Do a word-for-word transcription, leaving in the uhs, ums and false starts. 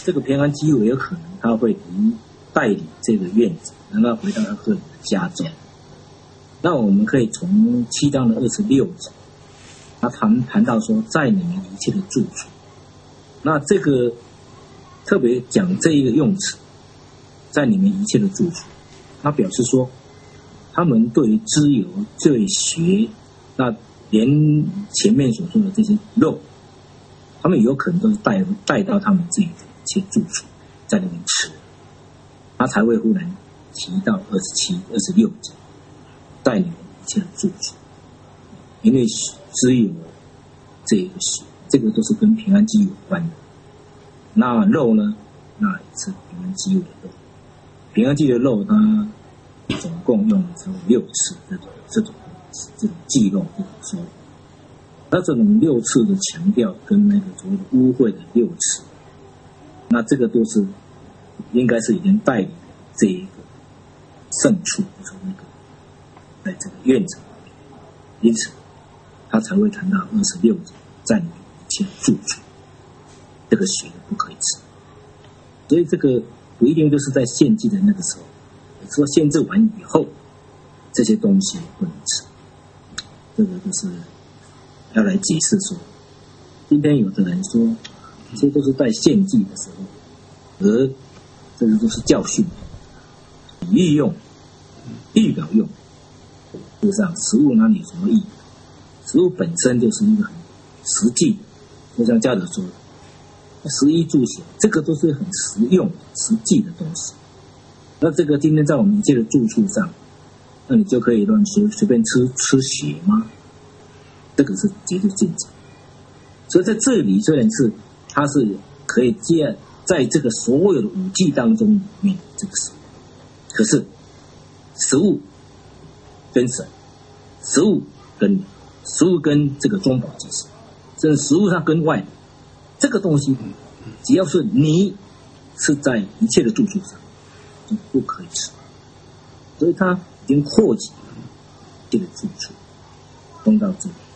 这个平安基友也有可能他会离带领这个院子，让他回到他个人的家中。那我们可以从七章的二十六节，他谈谈到说，在你们一切的住处。那这个特别讲这一个用词，在你们一切的住处，他表示说，他们对于脂油、对血，那连前面所说的这些肉，他们有可能都是带带到他们自己的一切住处，在那边吃，他才会忽然提到二十七、二十六节，在你们一切的住处，因为脂油这个血，这个都是跟平安祭有关的。那肉呢，那也是平安祭的肉。平安祭的肉，它总共用了超过六次这种这种这种祭肉这种说法。那这种六次的强调，跟那个所谓的污秽的六次，那这个都是应该是已经带领这一个圣处，就是那个在这个院子里面，因此他才会谈到二十六节，在你们一切住处，这个血不可以吃。所以这个不一定就是在献祭的那个时候，说献祭完以后，这些东西不能吃。这个就是要来解释说，今天有的人说，这些都是在献祭的时候，而这个都是教训，比喻用，预表用。事实上，食物哪里有什么意义？食物本身就是一个很实际的，就像嘉德说的，食衣住行，这个都是很实用、实际的东西。那这个今天在我们一切的住处上，那你就可以乱随随便吃吃血吗？这个是绝对禁止。所以在这里虽然是它是可以接在这个所有的五忌当中里面这个食物，可是食物跟神，食物跟你，食物跟这个中保祭司，甚至食物上跟外，这个东西只要是你是在一切的住处上，就不可以吃。所以它已经扩及了一切的住处，弄到这里。